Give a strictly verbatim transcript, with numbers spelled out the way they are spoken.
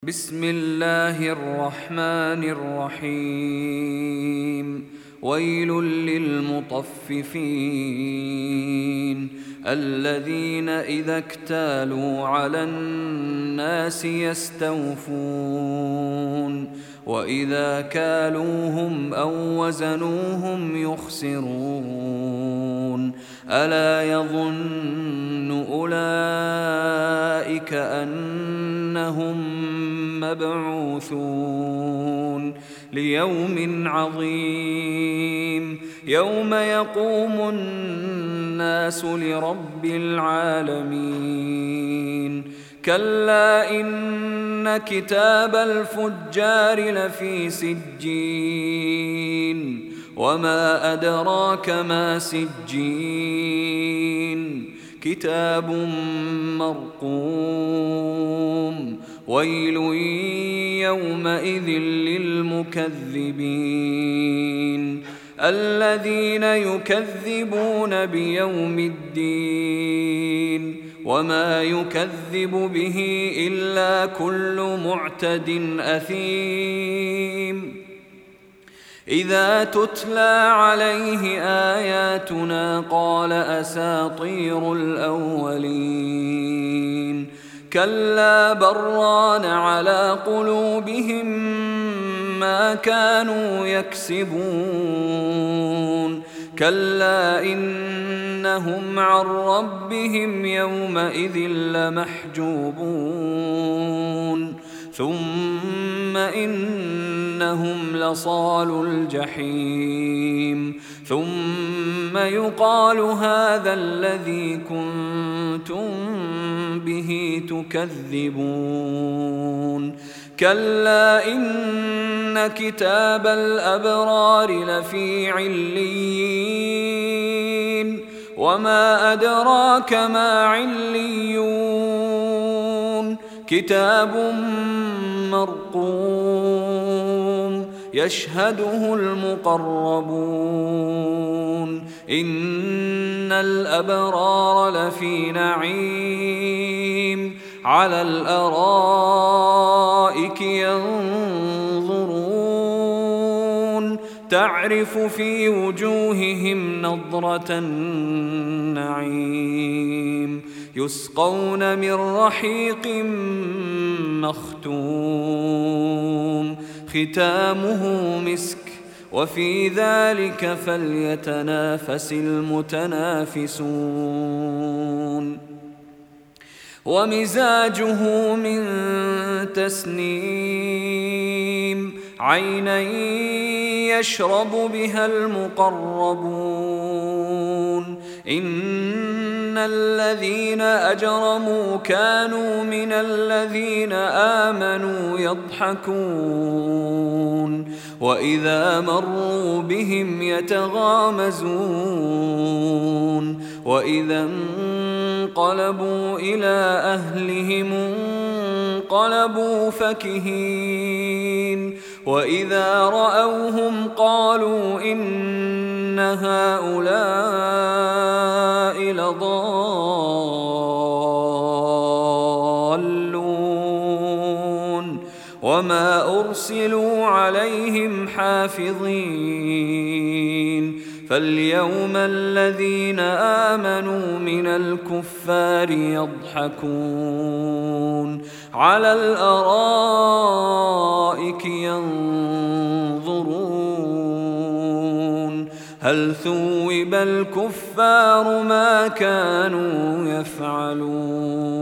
بسم الله الرحمن الرحيم ويل للمطففين الذين إذا اكتالوا على الناس يستوفون وإذا كالوهم أو وزنوهم يخسرون ألا يظن أولئك أنهم مبعوثون ليوم عظيم يوم يقوم الناس لرب العالمين كلا إن كتاب الفجار لفي سجين وما أدراك ما سجين كتاب مرقوم ويل يومئذ للمكذبين الذين يكذبون بيوم الدين وما يكذب به إلا كل معتد أثيم إذا تتلى عليه آياتنا قال أساطير الأولين كلا بران على قلوبهم ما كانوا يكسبون كلا إنهم عن ربهم يومئذ لمحجوبون ثم إنهم لصالو الجحيم ثم يقال هذا الذي كنتم به تكذبون كلا إن كتاب الأبرار لفي عليين وما أدراك ما عليون كتاب مرقوم يشهده المقربون إن الأبرار لفي نعيم على الأرائك ينظرون تعرف في وجوههم نضرة النعيم يسقون من رحيق مختوم ختامه مسك وفي ذلك فليتنافس المتنافسون ومزاجه من تسنيم عينا يشرب بها المقربون إن الذين أجرموا كانوا من الذين آمنوا يضحكون وإذا مروا بهم يتغامزون وإذا انقلبوا إلى أهلهم انقلبوا فكهين وإذا رأوهم قالوا إن هؤلاء لضالون وما أرسلوا عليهم حافظين فاليوم الذين آمنوا من الكفار يضحكون على الأرائك ينظرون هل ثوب الكفار ما كانوا يفعلون